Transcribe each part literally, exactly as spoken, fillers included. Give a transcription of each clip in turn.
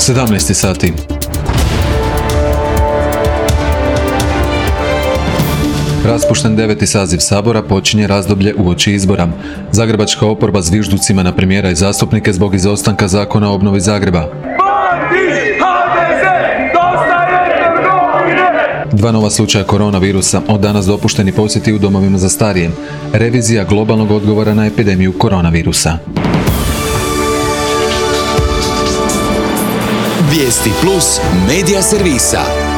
sedamnaest sati. Raspušten deveti saziv Sabora počinje razdoblje uoči izbora. Zagrebačka oporba zvižducima na premijera i zastupnike zbog izostanka zakona o obnovi Zagreba. Dva nova slučaja koronavirusa, od danas dopušteni posjeti u domovima za starije. Revizija globalnog odgovora na epidemiju koronavirusa. Vijesti plus medija servisa.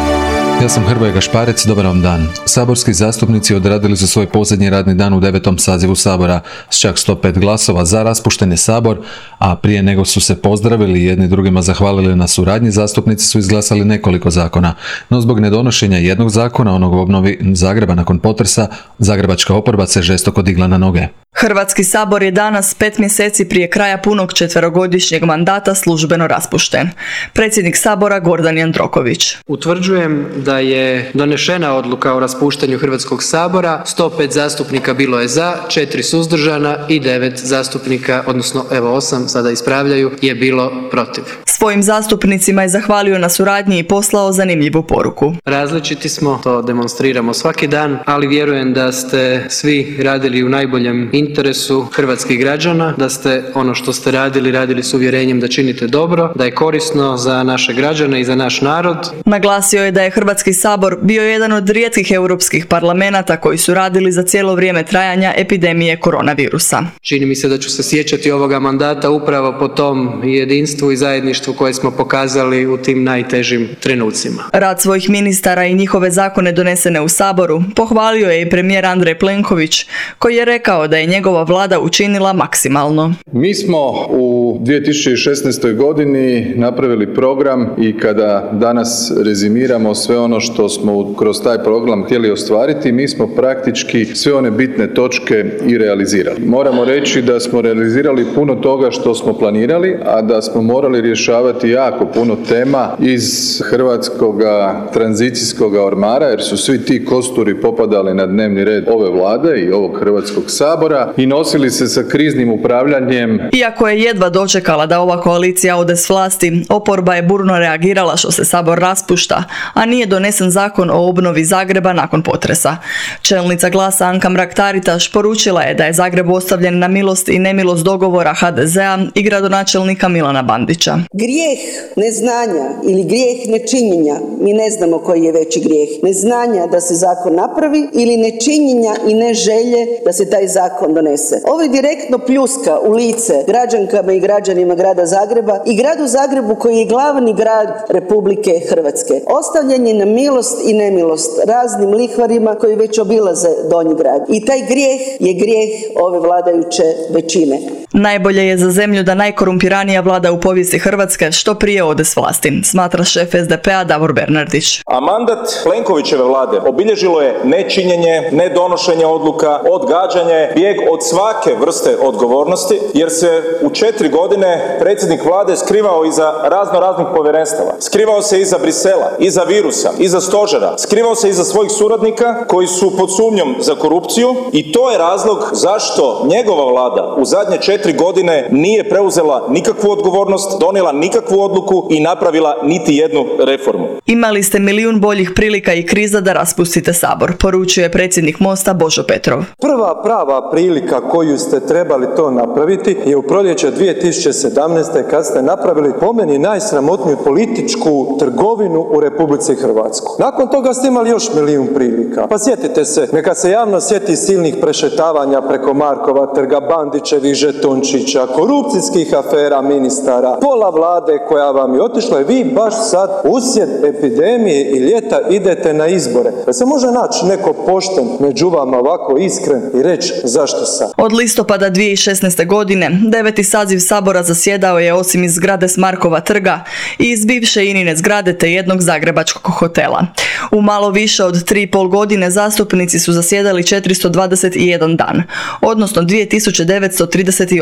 Ja sam Hrvoje Gašparec, dobar vam dan. Saborski zastupnici odradili su svoj posljednji radni dan u devetom sazivu Sabora s čak sto pet glasova za raspušten je Sabor, a prije nego su se pozdravili i jedni drugima zahvalili na suradnji, zastupnici su izglasali nekoliko zakona. No zbog nedonošenja jednog zakona, onog o obnovi Zagreba nakon potresa, zagrebačka oporba se žestoko digla na noge. Hrvatski sabor je danas, pet mjeseci prije kraja punog četverogodišnjeg mandata, službeno raspušten. Predsjednik Sabora Gordan Jandroković. Utvrđujem da je donešena odluka o raspuštanju Hrvatskog sabora, sto pet zastupnika bilo je za, četiri suzdržana i devet zastupnika, odnosno evo osam, sada ispravljaju, je bilo protiv. Svojim zastupnicima je zahvalio na suradnji i poslao zanimljivu poruku. Različiti smo, to demonstriramo svaki dan, ali vjerujem da ste svi radili u najboljem interesu hrvatskih građana, da ste ono što ste radili, radili s uvjerenjem da činite dobro, da je korisno za naše građane i za naš narod. Naglasio je da je Hrvatski sabor bio jedan od rijetkih europskih parlamenata koji su radili za cijelo vrijeme trajanja epidemije koronavirusa. Čini mi se da ću se sjećati ovoga mandata upravo po tom jedinstvu i zajedništvu koje smo pokazali u tim najtežim trenucima. Rad svojih ministara i njihove zakone donesene u Saboru pohvalio je i premijer Andrej Plenković, koji je rekao da je njegova vlada učinila maksimalno. Mi smo u dvije tisuće šesnaestoj godini napravili program i kada danas rezimiramo sve ono što smo kroz taj program htjeli ostvariti, mi smo praktički sve one bitne točke i realizirali. Moramo reći da smo realizirali puno toga što smo planirali, a da smo morali rješavati jako puno tema iz hrvatskog tranzicijskog ormara, jer su svi ti kosturi popadali na dnevni red ove vlade i ovog Hrvatskog sabora i nosili se sa kriznim upravljanjem. Iako je jedva dočekala da ova koalicija ode s vlasti, oporba je burno reagirala što se Sabor raspušta, a nije donesen zakon o obnovi Zagreba nakon potresa. Čelnica Glasa Anka Mrak-Taritaš poručila je da je Zagreb ostavljen na milost i nemilost dogovora ha de zea i gradonačelnika Milana Bandića. Grijeh neznanja ili grijeh nečinjenja, mi ne znamo koji je veći grijeh. Neznanja da se zakon napravi ili nečinjenja i ne želje da se taj zakon donese. Ovo je direktno pljuska u lice građankama i građanima grada Zagreba i gradu Zagrebu koji je glavni grad Republike Hrvatske. Ostavljen je na milost i nemilost raznim lihvarima koji već obilaze Donji grad. I taj grijeh je grijeh ove vladajuće većine. Najbolje je za zemlju da najkorumpiranija vlada u povijesti Hrvatske što prije ode s vlasti, smatra šef es de pe a Davor Bernardić. A mandat Plenkovićeve vlade obilježilo je nečinjenje, nedonošenje odluka, odgađanje, bijeg od svake vrste odgovornosti, jer se u četiri godine predsjednik vlade skrivao iza razno raznih povjerenstava. Skrivao se iza Brisela, iza virusa, iza stožera, skrivao se iza svojih suradnika koji su pod sumnjom za korupciju i to je razlog zašto njegova vlada u zadnje četiri godine nije preuzela nikakvu odgovornost, donijela nikakvu odluku i napravila niti jednu reformu. Imali ste milijun boljih prilika i kriza da raspustite Sabor, poručuje predsjednik Mosta Božo Petrov. Prva prava prilika koju ste trebali to napraviti je u proljeće dvije tisuće sedamnaeste. kad ste napravili po meni najsramotniju političku trgovinu u Republici Hrvatskoj. Nakon toga ste imali još milijun prilika. Pa sjetite se, neka se javno sjeti silnih prešetavanja preko Markova trga, Bandićevih žetončića, korupcijskih afera ministara, pola vlade koja vam je otišla i vi baš sad uslijed epidemije i ljeta idete na izbore. Da se može naći neko pošten među vama ovako iskren i reći zašto sad? Od listopada dvije tisuće šesnaeste. godine deveti saziv Sabora zasjedao je osim iz zgrade s Markova trga i iz bivše Inine zgrade te jednog zagrebačkog hotela. U malo više od tri i pol godine zastupnici su zasjedali četiristo dvadeset jedan dan, odnosno dvije tisuće devetsto trideset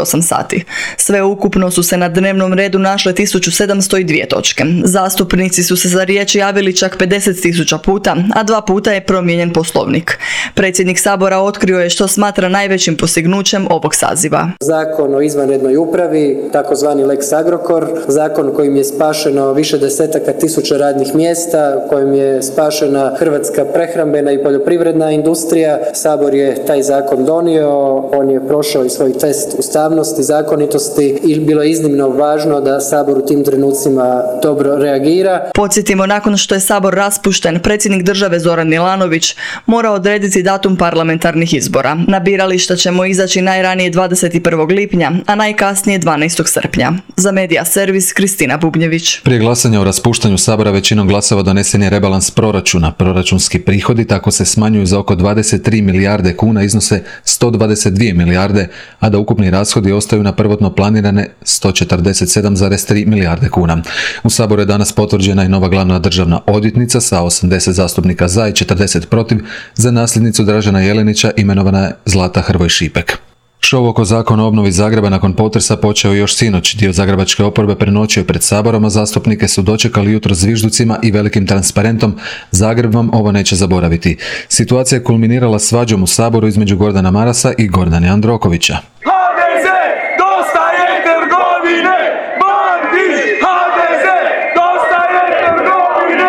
osam sati. Sve ukupno su se na dnevnom redu našle tisuću sedamsto dvije točke. Zastupnici su se za riječ javili čak pedeset tisuća puta, a dva puta je promijenjen poslovnik. Predsjednik Sabora otkrio je što smatra najvećim postignućem ovog saziva. Zakon o izvanrednoj upravi, takozvani Lex Agrokor, zakon kojim je spašeno više desetaka tisuća radnih mjesta, kojim je spašena hrvatska prehrambena i poljoprivredna industrija. Sabor je taj zakon donio, on je prošao i svoj test ustavnosti, zakonitosti i bilo je iznimno važno da Sabor u tim trenucima dobro reagira. Podsjetimo, nakon što je Sabor raspušten, predsjednik države Zoran Milanović mora odrediti datum parlamentarnih izbora. Na birališta ćemo izaći najranije dvadeset prvog lipnja, a najkasnije dvanaestog srpnja. Za Medija servis Kristina Bubnjević. Prije glasanja o raspuštanju Sabora većinom glasova donesen je rebalans proračuna. Proračunski prihodi tako se smanjuju za oko dvadeset tri milijarde kuna, iznose sto dvadeset dvije milijarde, a da ukupni rashodi ostaju na prvotno planirane sto četrdeset sedam zarez tri milijarde kuna. U Saboru je danas potvrđena i nova glavna državna odvjetnica sa osamdeset zastupnika za i četrdeset protiv. Za nasljednicu Dražena Jelenića imenovana je Zlata Hrvoj Šipek. Šov oko zakona o obnovi Zagreba nakon potresa počeo još sinoć. Dio zagrebačke oporbe prenoćio pred Saborom, a zastupnike su dočekali jutro zvižducima i velikim transparentom "Zagreb vam ovo neće zaboraviti". Situacija je kulminirala svađom u Saboru između Gordana Marasa i Gordana Jandrokovića. ha de ze, dosta je trgovine, Bandić! ha de ze, dosta je trgovine,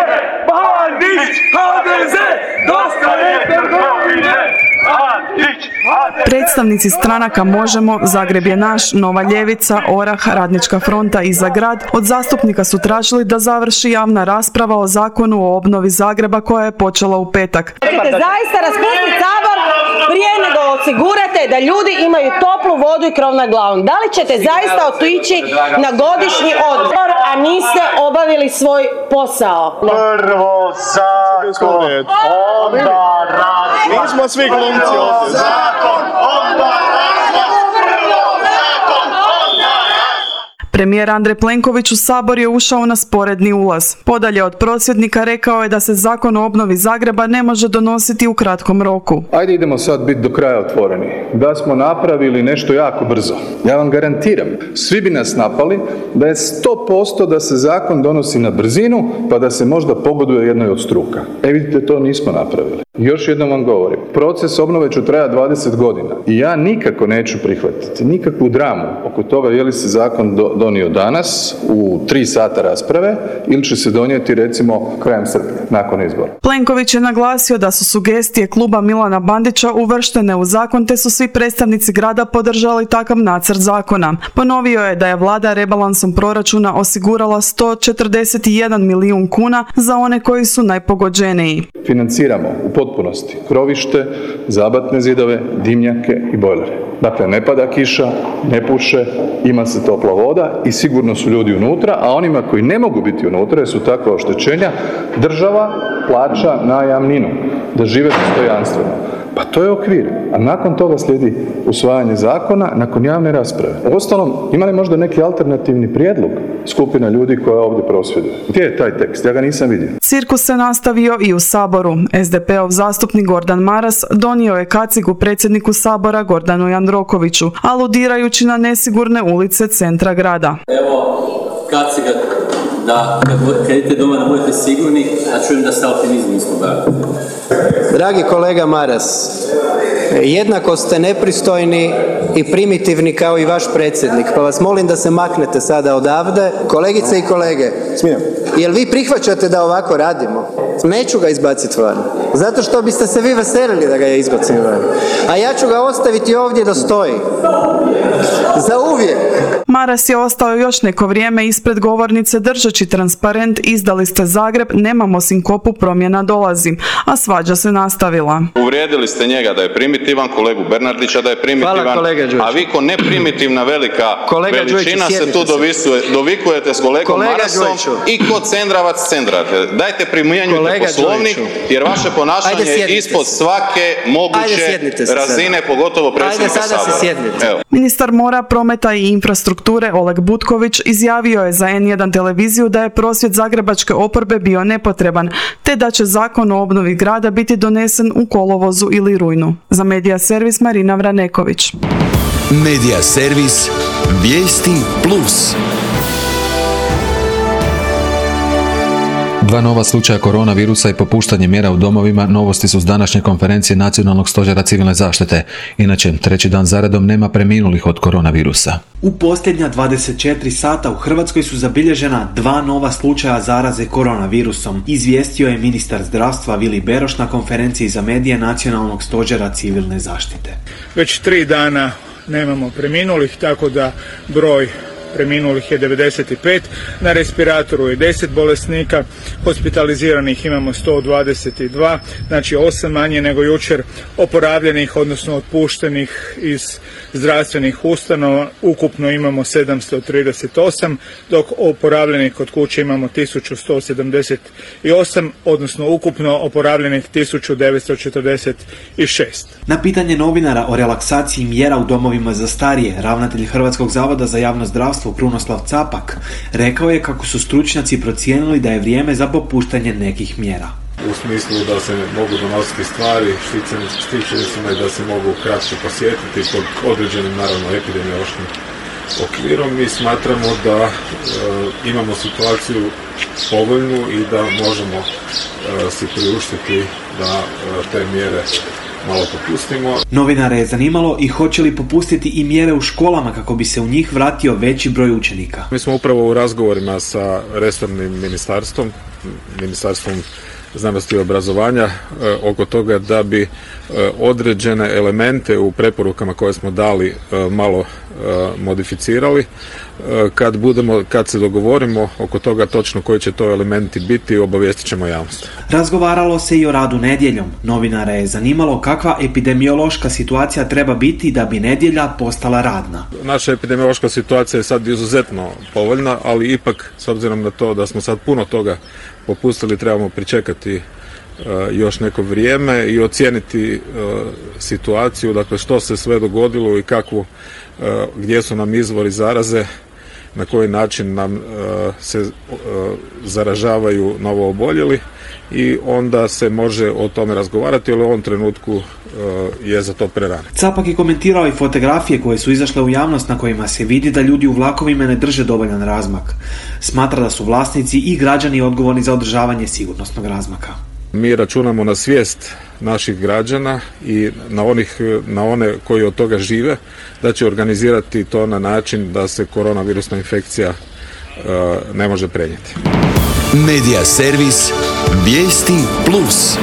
Bandić! ha de ze, dosta je trgovine, Bandić! Predstavnici stranaka Možemo, Zagreb je naš, Nova ljevica, Orah, Radnička fronta i Za grad od zastupnika su tražili da završi javna rasprava o zakonu o obnovi Zagreba koja je počela u petak. Možete zaista raspustiti Sabor prije nego osigurate da ljudi imaju toplu vodu i krov nad glavom. Da li ćete zaista otići na godišnji odmor, a niste obavili svoj posao? Prvo zakon, onda razvoj. Mi smo svi glumci ovdje. Zakon, onda razvoj. Prvo zakon, onda razvoj. Premijer Andrej Plenković u Sabor je ušao na sporedni ulaz. Podalje od prosvjednika rekao je da se zakon o obnovi Zagreba ne može donositi u kratkom roku. Ajde idemo sad biti do kraja otvoreni. Da smo napravili nešto jako brzo, ja vam garantiram, svi bi nas napali da je sto posto da se zakon donosi na brzinu pa da se možda pogoduje jednoj od struka. E vidite, to nismo napravili. Još jednom vam govorim, proces obnove će trajati dvadeset godina i ja nikako neću prihvatiti nikakvu dramu oko toga je li se zakon do, donio danas u tri sata rasprave ili će se donijeti recimo krajem srpnja nakon izbora. Plenković je naglasio da su sugestije kluba Milana Bandića uvrštene u zakon te su svi predstavnici grada podržali takav nacrt zakona. Ponovio je da je vlada rebalansom proračuna osigurala sto četrdeset jedan milijun kuna za one koji su najpogođeniji. Financiramo u potpunosti krovište, zabatne zidove, dimnjake i bojlere. Dakle, ne pada kiša, ne puše, ima se topla voda i sigurno su ljudi unutra, a onima koji ne mogu biti unutra jer su takva oštećenja, država plaća najamninu da žive dostojanstveno. Pa to je okvir, a nakon toga slijedi usvajanje zakona nakon javne rasprave. Uostalom, ima li možda neki alternativni prijedlog skupina ljudi koja ovdje prosvjeduje? Gdje je taj tekst? Ja ga nisam vidio. Cirkus se nastavio i u Saboru. es de pe ov zastupnik Gordan Maras donio je kacigu predsjedniku Sabora Gordanu Jandrokoviću, aludirajući na nesigurne ulice centra grada. Evo, kaciga da kad, kad idete doma da budete sigurni, a čujem da ste optimizmi isto bavite. Dragi kolega Maras, jednako ste nepristojni i primitivni kao i vaš predsjednik, pa vas molim da se maknete sada odavde. Kolegice i kolege, smijem. Jel vi prihvaćate da ovako radimo? Neću ga izbaciti van, zato što biste se vi veselili da ga ja izbacim van. A ja ću ga ostaviti ovdje da stoji. Za uvijek. Maras je ostao još neko vrijeme ispred govornice držeći transparent "Izdali ste Zagreb, nemamo sinkopu, promjena dolazi", a svađa se nastavila. Uvrijedili ste njega da je primitivan, kolegu Bernardića da je primitivan, Hvala, a vi ko neprimitivna velika kolega veličina Đujiću, se tu dovisuje, dovikujete s kolegom kolega Marasom Đujiću. i ko cendravac cendrate. Dajte primjenjujte poslovnik jer vaše ponašanje je ispod svake moguće razine, sada. Pogotovo predsjednika Sabora. Evo. Ministar mora, prometa i infrastrukture Oleg Butković izjavio je za en jedan televiziju da je prosvjed zagrebačke oporbe bio nepotreban, te da će zakon o obnovi grada biti donesen u kolovozu ili rujnu. Za Medija servis Marina Vraneković. Medija servis Vijesti plus. Dva nova slučaja koronavirusa i popuštanje mjera u domovima novosti su s današnje konferencije Nacionalnog stožera civilne zaštite. Inače, treći dan zaredom nema preminulih od koronavirusa. U posljednja dvadeset četiri sata u Hrvatskoj su zabilježena dva nova slučaja zaraze koronavirusom, izvijestio je ministar zdravstva Vili Beroš na konferenciji za medije Nacionalnog stožera civilne zaštite. Već tri dana nemamo preminulih, tako da broj preminulih je devedeset pet, na respiratoru je deset bolesnika, hospitaliziranih imamo sto dvadeset dva, znači osam manje nego jučer, oporavljenih, odnosno otpuštenih iz zdravstvenih ustanova ukupno imamo sedamsto trideset osam, dok oporavljenih kod kuće imamo tisuću sto sedamdeset osam, odnosno ukupno oporavljenih tisuću devetsto četrdeset šest. Na pitanje novinara o relaksaciji mjera u domovima za starije, ravnatelj Hrvatskog zavoda za javno zdravstvo Krunoslav Capak rekao je kako su stručnjaci procijenili da je vrijeme za popuštanje nekih mjera. U smislu da se mogu donositi stvari, štićeni su me da se mogu kratko posjetiti pod određenim, naravno, epidemiološkim okvirom. Mi smatramo da e, imamo situaciju povoljnu i da možemo e, si priuštiti da e, te mjere malo popustimo. Novinare je zanimalo i hoće li popustiti i mjere u školama kako bi se u njih vratio veći broj učenika. Mi smo upravo u razgovorima sa resornim ministarstvom, ministarstvom znanosti i obrazovanja e, oko toga da bi e, određene elemente u preporukama koje smo dali e, malo e, modificirali. E, kad budemo, kad se dogovorimo oko toga točno koji će to elementi biti, obavijestit ćemo javnost. Razgovaralo se i o radu nedjeljom. Novinare je zanimalo kakva epidemiološka situacija treba biti da bi nedjelja postala radna. Naša epidemiološka situacija je sad izuzetno povoljna, ali ipak s obzirom na to da smo sad puno toga popustili, trebamo pričekati uh, još neko vrijeme i ocijeniti uh, situaciju, dakle što se sve dogodilo i kakvu, uh, gdje su nam izvori zaraze, na koji način nam uh, se uh, zaražavaju novooboljeli i onda se može o tome razgovarati, ali u ovom trenutku uh, je za to prerano. Capak je komentirao i fotografije koje su izašle u javnost na kojima se vidi da ljudi u vlakovima ne drže dovoljan razmak. Smatra da su vlasnici i građani odgovorni za održavanje sigurnosnog razmaka. Mi računamo na svijest naših građana i na, onih, na one koji od toga žive, da će organizirati to na način da se koronavirusna infekcija uh, ne može prenijeti. Medija servis Vijesti plus.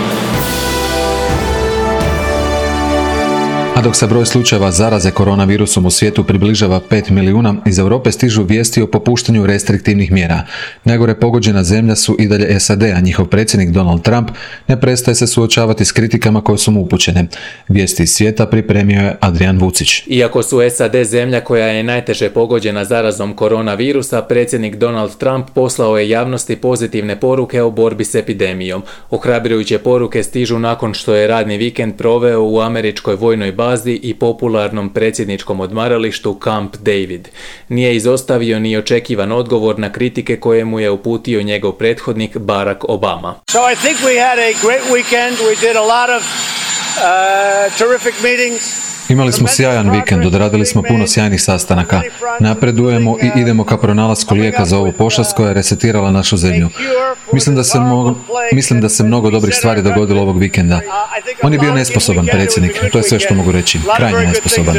A dok se broj slučajeva zaraze koronavirusom u svijetu približava pet milijuna, iz Europe stižu vijesti o popuštanju restriktivnih mjera. Najgore pogođena zemlja su i dalje S A D, a njihov predsjednik Donald Trump ne prestaje se suočavati s kritikama koje su mu upućene. Vijesti iz svijeta pripremio je Adrian Vucić. Iako su S A D zemlja koja je najteže pogođena zarazom koronavirusa, predsjednik Donald Trump poslao je javnosti pozitivne poruke o borbi s epidemijom. Ohrabrujuće poruke stižu nakon što je radni vikend proveo u američkoj vojnoj bazi i popularnom predsjedničkom odmaralištu Camp David. Nije izostavio ni očekivan odgovor na kritike koje mu je uputio njegov prethodnik Barack Obama. So I think we had a great weekend. We did a lot of uh, terrific meetings. Imali smo sjajan vikend, odradili smo puno sjajnih sastanaka. Napredujemo i idemo ka pronalasku lijeka za ovu pošast koja je resetirala našu zemlju. Mislim da se mnogo, mislim da se mnogo dobrih stvari dogodilo ovog vikenda. On je bio nesposoban predsjednik, to je sve što mogu reći. Krajnje nesposoban.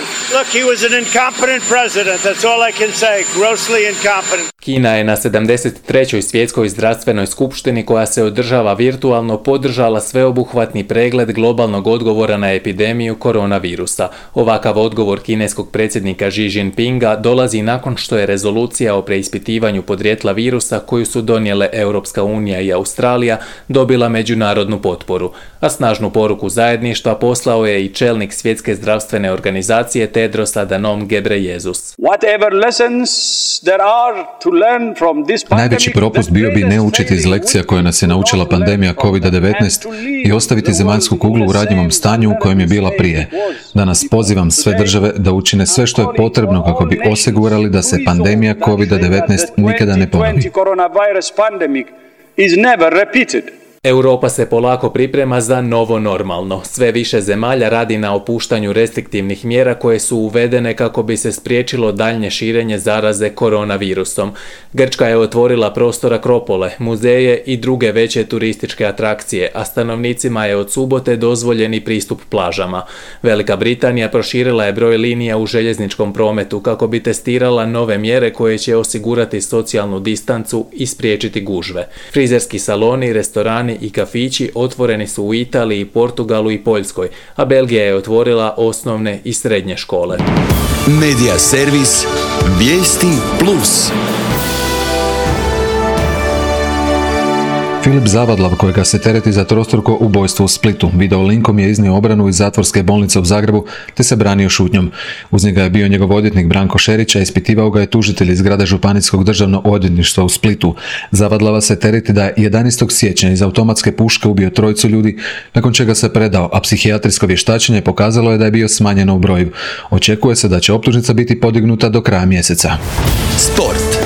Kina je na sedamdeset trećoj svjetskoj zdravstvenoj skupštini koja se održava virtualno podržala sveobuhvatni pregled globalnog odgovora na epidemiju koronavirusa. Ovakav odgovor kineskog predsjednika Xi Jinpinga dolazi nakon što je rezolucija o preispitivanju podrijetla virusa koju su donijele Europska unija i Australija dobila međunarodnu potporu, a snažnu poruku zajedništva poslao je i čelnik svjetske zdravstvene organizacije Tedros Adhanom Ghebreyesus. Najveći propust bio bi ne učiti iz lekcija koje nas je naučila pandemija kovid devetnaest i ostaviti zemaljsku kuglu u ranjivom stanju u kojem je bila prije. Danas pozivam sve države da učine sve što je potrebno kako bi osigurali da se pandemija kovid devetnaest nikada ne ponovi. Europa se polako priprema za novo normalno. Sve više zemalja radi na opuštanju restriktivnih mjera koje su uvedene kako bi se spriječilo daljnje širenje zaraze koronavirusom. Grčka je otvorila prostor Akropole, muzeje i druge veće turističke atrakcije, a stanovnicima je od subote dozvoljeni pristup plažama. Velika Britanija proširila je broj linija u željezničkom prometu kako bi testirala nove mjere koje će osigurati socijalnu distancu i spriječiti gužve. Frizerski saloni, restorani i kafići otvoreni su u Italiji, Portugalu i Poljskoj, a Belgija je otvorila osnovne i srednje škole. Medija servis Vijesti Plus. Filip Zavadlav, kojega se tereti za trostruko ubojstvo u Splitu, video linkom je iznio obranu iz zatvorske bolnice u Zagrebu te se branio šutnjom. Uz njega je bio njegov odvjetnik Branko Šerić, a ispitivao ga je tužitelj iz zgrade Županijskog državnog odvjetništva u Splitu. Zavadlava se tereti da je jedanaestog siječnja iz automatske puške ubio trojicu ljudi, nakon čega se predao, a psihijatrijsko vještačenje pokazalo je da je bio smanjeno u broju. Očekuje se da će optužnica biti podignuta do kraja mjeseca. Sport.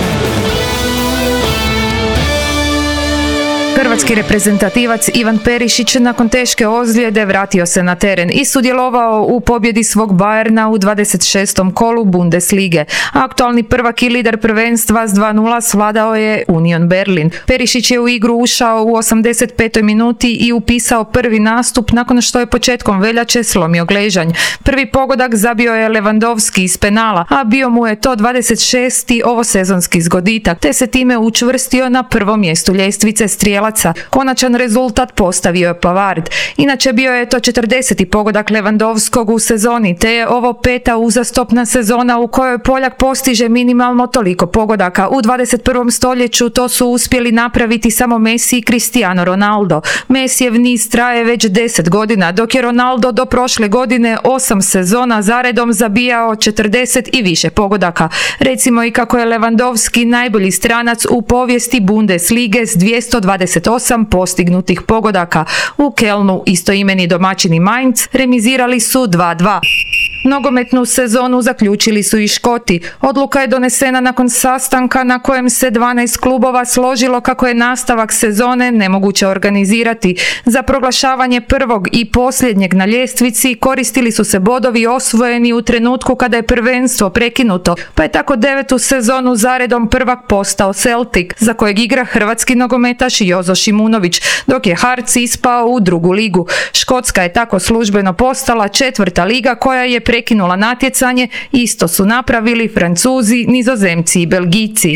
Hrvatski reprezentativac Ivan Perišić nakon teške ozljede vratio se na teren i sudjelovao u pobjedi svog Bayerna u dvadeset šestom kolu Bundeslige. Aktualni prvak i lider prvenstva s dva nula svladao je Union Berlin. Perišić je u igru ušao u osamdeset petoj minuti i upisao prvi nastup nakon što je početkom veljače slomio gležanj. Prvi pogodak zabio je Lewandowski iz penala, a bio mu je to dvadeset šesti ovosezonski zgoditak, te se time učvrstio na prvom mjestu ljestvice strijelaca. Konačan rezultat postavio je Pavard. Inače bio je to četrdeseti pogodak Lewandowskog u sezoni, te je ovo peta uzastopna sezona u kojoj Poljak postiže minimalno toliko pogodaka. U dvadeset prvom stoljeću to su uspjeli napraviti samo Messi i Cristiano Ronaldo. Messijev niz traje već deset godina, dok je Ronaldo do prošle godine osam sezona zaredom zabijao četrdeset i više pogodaka. Recimo i kako je Lewandowski najbolji stranac u povijesti Bundeslige s dvjesto dvadeset osam postignutih pogodaka. U Kelnu istoimeni domaćini Mainz remizirali su dva dva. Nogometnu sezonu zaključili su i Škoti. Odluka je donesena nakon sastanka na kojem se dvanaest klubova složilo kako je nastavak sezone nemoguće organizirati. Za proglašavanje prvog i posljednjeg na ljestvici koristili su se bodovi osvojeni u trenutku kada je prvenstvo prekinuto, pa je tako devetu sezonu zaredom prvak postao Celtic, za kojeg igra hrvatski nogometaš Jozo Šimunović, dok je Hearts ispao u drugu ligu. Škotska je tako službeno postala četvrta liga koja je prekinula natjecanje, isto su napravili Francuzi, Nizozemci i Belgijci.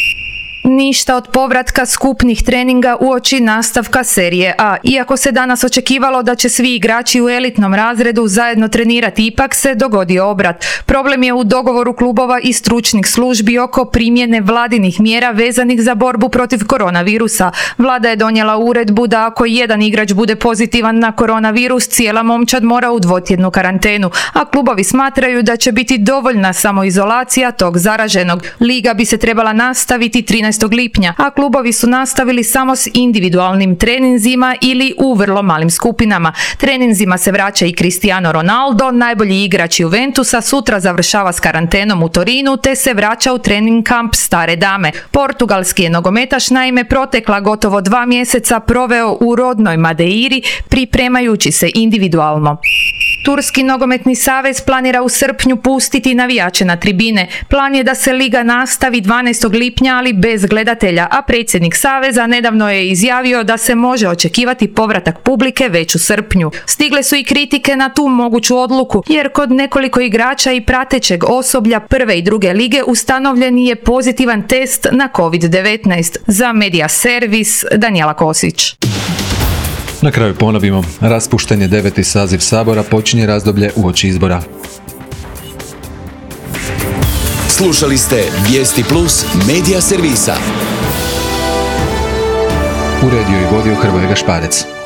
Ništa od povratka skupnih treninga uoči nastavka serije A. Iako se danas očekivalo da će svi igrači u elitnom razredu zajedno trenirati, ipak se dogodio obrat. Problem je u dogovoru klubova i stručnih službi oko primjene vladinih mjera vezanih za borbu protiv koronavirusa. Vlada je donijela uredbu da ako jedan igrač bude pozitivan na koronavirus, cijela momčad mora u dvotjednu karantenu, a klubovi smatraju da će biti dovoljna samoizolacija tog zaraženog. Liga bi se trebala nastaviti trinaestog lipnja, a klubovi su nastavili samo s individualnim treninzima ili u vrlo malim skupinama. Treninzima se vraća i Cristiano Ronaldo, najbolji igrač Juventusa, sutra završava s karantenom u Torinu te se vraća u trening kamp Stare Dame. Portugalski je nogometaš naime protekla gotovo dva mjeseca proveo u rodnoj Madeiri pripremajući se individualno. Turski nogometni savez planira u srpnju pustiti navijače na tribine. Plan je da se liga nastavi dvanaestog lipnja, ali bez gledatelja, a predsjednik saveza nedavno je izjavio da se može očekivati povratak publike već u srpnju. Stigle su i kritike na tu moguću odluku, jer kod nekoliko igrača i pratećeg osoblja prve i druge lige ustanovljen je pozitivan test na kovid devetnaest. Za Medija servis Danijela Kosić. Na kraju ponovimo, raspušten je deveti saziv Sabora, počinje razdoblje uoči izbora. Slušali ste Vijesti Plus Medija servisa. Uredio i vodio Hrvoje Gašparec.